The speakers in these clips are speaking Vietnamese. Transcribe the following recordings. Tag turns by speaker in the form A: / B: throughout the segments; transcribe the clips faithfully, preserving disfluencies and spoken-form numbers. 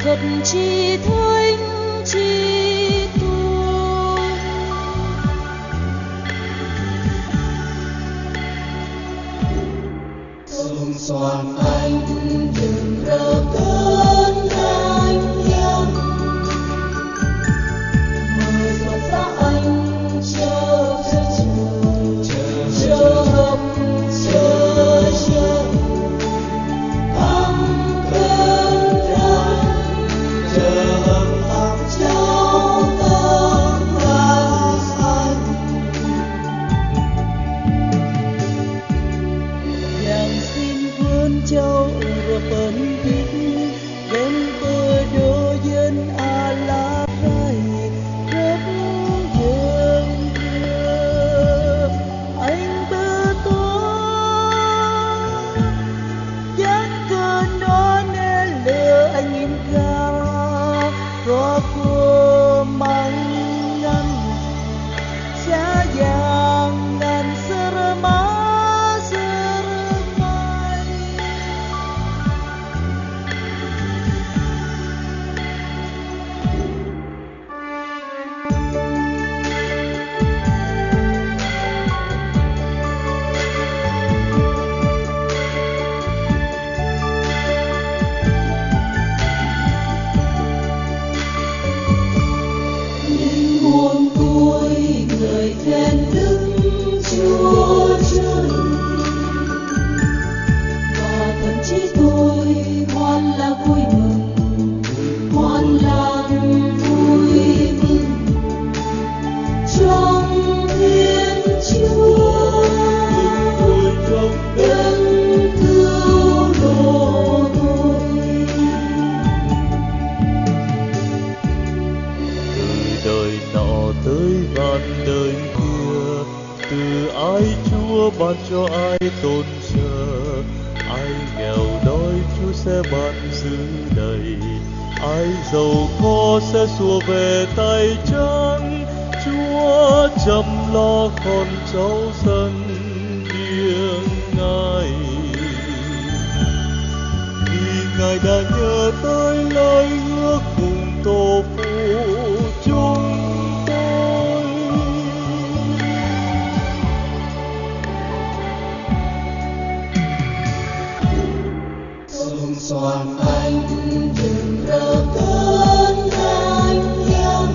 A: thật chi thánh chi tôn.
B: Sung soạn anh đừng rơ cơn anh em, mời giọt xa anh chờ chờ chờ chờ hấp chờ chờ thăm cơn rơi chờ hấp ấp cháu tấm lá xanh.
A: Yang xin vươn châu rồi bần biết đến bờ đô dân a la rai rất dường đưa anh bơ to dắt cơn đó nên lừa anh im ga rồi cô mang ngăn xa yang ngăn serma
B: Muôn tuổi người khen đức Chúa Trời, và thậm chí tôi hoan là vui mừng, hoan là vui mừng trong Thiên Chúa, đấng cứu độ tôi.
C: Từ đời nọ tới vạn đời kia, từ ai Chúa ban cho ai tôn sơ, ai nghèo đói Chúa sẽ ban dư đầy, ai giàu có sẽ xua về tay trắng. Chúa chăm lo con cháu dân riêng Ngài, vì Ngài đã nhớ tới lời hứa cùng tổ phụ chúng tôi.
B: Sung soạn anh đừng rơ cơn anh em,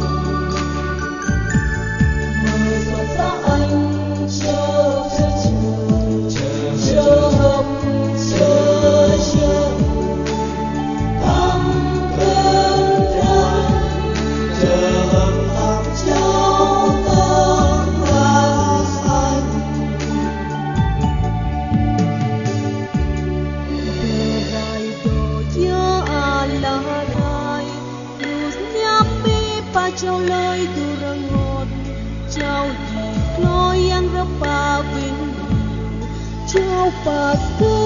B: mời giọt xa anh chờ chờ chờ chờ hấp chờ chờ thăm cơn rơi chờ hấp ấp cháu tấm lá xanh.
A: Rai do Chúa a la rai, luz nyambi pa châu lơi tu rangot, châu di kloy yang rapa vinh, châu pas